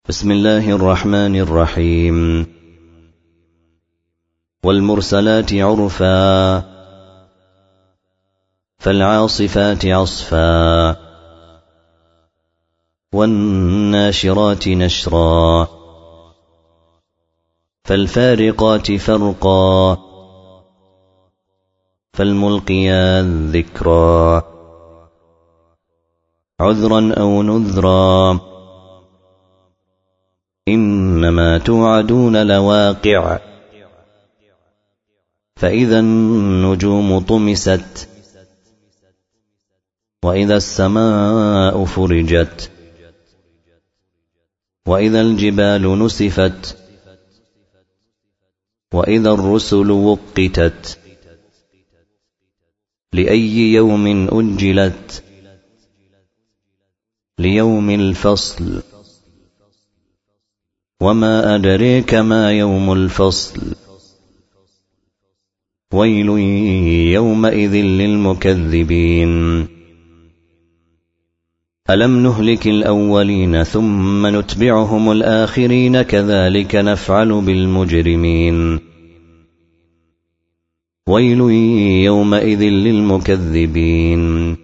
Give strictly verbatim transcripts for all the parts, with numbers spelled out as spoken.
بسم الله الرحمن الرحيم. والمرسلات عرفا فالعاصفات عصفا والناشرات نشرا فالفارقات فرقا فالملقيات ذكرا عذرا أو نذرا إنما توعدون لواقع فإذا النجوم طمست وإذا السماء فرجت وإذا الجبال نسفت وإذا الرسل وقتت لأي يوم أجلت ليوم الفصل وما أدريك ما يوم الفصل ويل يومئذ للمكذبين ألم نهلك الأولين ثم نتبعهم الآخرين كذلك نفعل بالمجرمين ويل يومئذ للمكذبين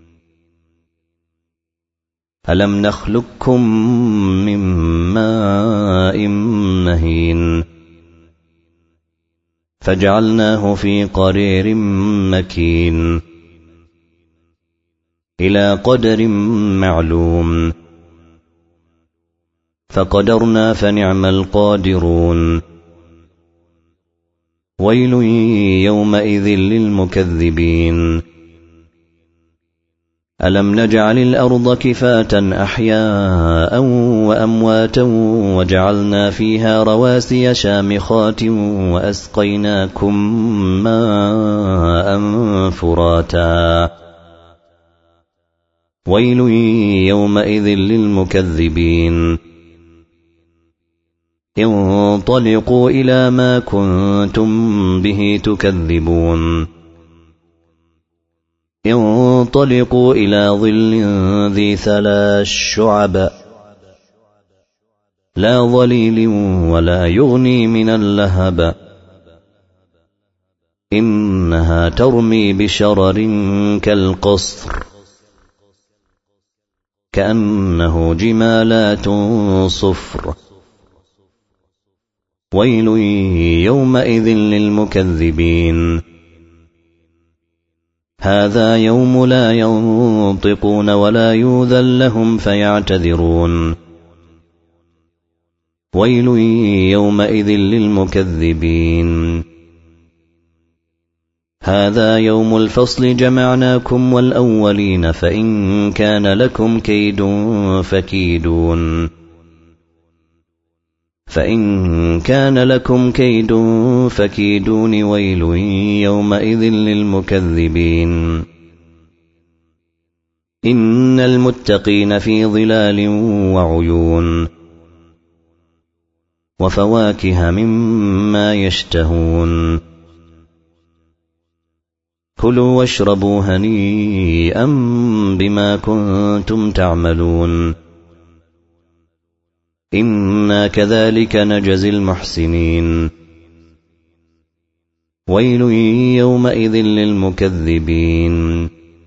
ألم نخلقكم من ماء مهين فجعلناه في قرير مكين إلى قدر معلوم فقدرنا فنعم القادرون ويل يومئذ للمكذبين ألم نجعل الأرض كفاة أحياء وأمواتا وجعلنا فيها رواسي شامخات وأسقيناكم ماء فراتا ويل يومئذ للمكذبين انطلقوا إلى ما كنتم به تكذبون انطلقوا إلى ظل ذي ثلاث شعب لا ظليل ولا يغني من اللهب إنها ترمي بشرر كالقصر كأنه جمالات صفر ويل يومئذ للمكذبين هذا يوم لا ينطقون ولا يؤذن لهم فيعتذرون ويل يومئذ للمكذبين هذا يوم الفصل جمعناكم والأولين فإن كان لكم كيد فكيدون فإن كان لكم كيد فكيدون ويل يومئذ للمكذبين إن المتقين في ظلال وعيون وفواكه مما يشتهون كلوا واشربوا هنيئا بما كنتم تعملون إنا كذلك نجزي المحسنين ويل يومئذ للمكذبين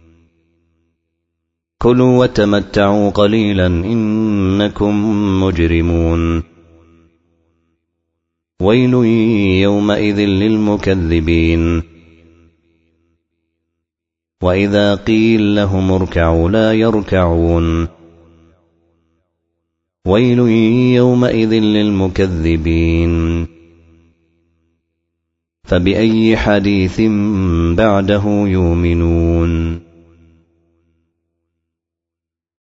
كلوا وتمتعوا قليلا إنكم مجرمون ويل يومئذ للمكذبين وإذا قيل لهم اركعوا لا يركعون ويل يومئذ للمكذبين فبأي حديث بعده يؤمنون